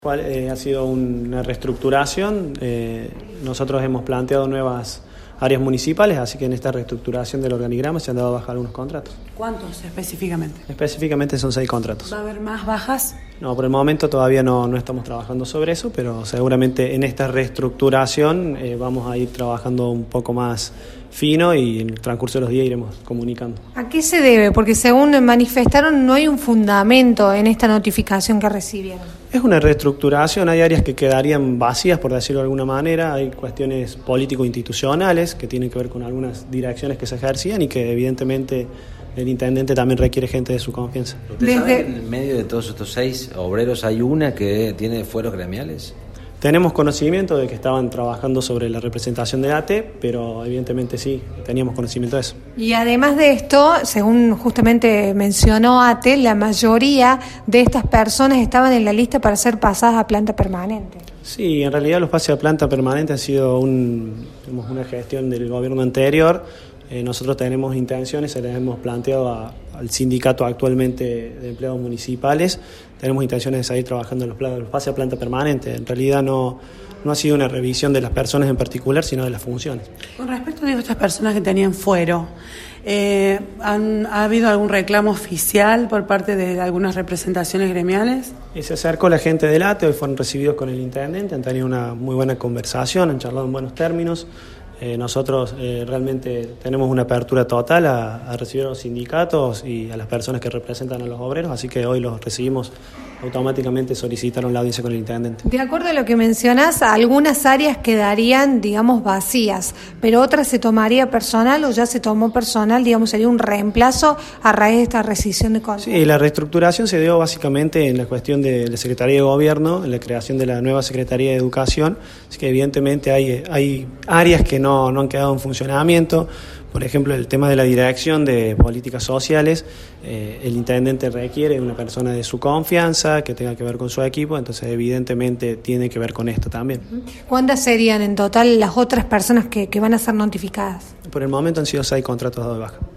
Ha sido una reestructuración. Nosotros hemos planteado nuevas áreas municipales, así que en esta reestructuración del organigrama se han dado baja algunos contratos. ¿Cuántos específicamente? Específicamente son 6 contratos. ¿Va a haber más bajas? No, por el momento todavía no estamos trabajando sobre eso, pero seguramente en esta reestructuración vamos a ir trabajando un poco más fino y en el transcurso de los días iremos comunicando. ¿A qué se debe? Porque según manifestaron no hay un fundamento en esta notificación que recibieron. Es una reestructuración, hay áreas que quedarían vacías, por decirlo de alguna manera, hay cuestiones político-institucionales que tienen que ver con algunas direcciones que se ejercían y que evidentemente el intendente también requiere gente de su confianza. ¿Usted sabe que en medio de todos estos 6 obreros hay una que tiene fueros gremiales? Tenemos conocimiento de que estaban trabajando sobre la representación de ATE, pero evidentemente sí, teníamos conocimiento de eso. Y además de esto, según justamente mencionó ATE, la mayoría de estas personas estaban en la lista para ser pasadas a planta permanente. Sí, en realidad los pases a planta permanente han sido una gestión del gobierno anterior. Nosotros tenemos intenciones, se les hemos planteado al sindicato actualmente de empleados municipales, tenemos intenciones de seguir trabajando en los pases a planta permanente. En realidad no ha sido una revisión de las personas en particular, sino de las funciones. Con respecto a estas personas que tenían fuero, ¿ha habido algún reclamo oficial por parte de algunas representaciones gremiales? Se acercó la gente del ATE, hoy fueron recibidos con el intendente, han tenido una muy buena conversación, han charlado en buenos términos. Nosotros realmente tenemos una apertura total a recibir a los sindicatos y a las personas que representan a los obreros, así que hoy los recibimos, automáticamente solicitaron la audiencia con el intendente. De acuerdo a lo que mencionás, algunas áreas quedarían, digamos, vacías, pero otras se tomaría personal o ya se tomó personal, digamos, sería un reemplazo a raíz de esta rescisión de contratos. Sí, la reestructuración se dio básicamente en la cuestión de la Secretaría de Gobierno, en la creación de la nueva Secretaría de Educación, así que evidentemente hay áreas que no han quedado en funcionamiento. Por ejemplo, el tema de la dirección de políticas sociales, el intendente requiere de una persona de su confianza, que tenga que ver con su equipo, entonces evidentemente tiene que ver con esto también. ¿Cuántas serían en total las otras personas que van a ser notificadas? Por el momento han sido 6 contratos dados de baja.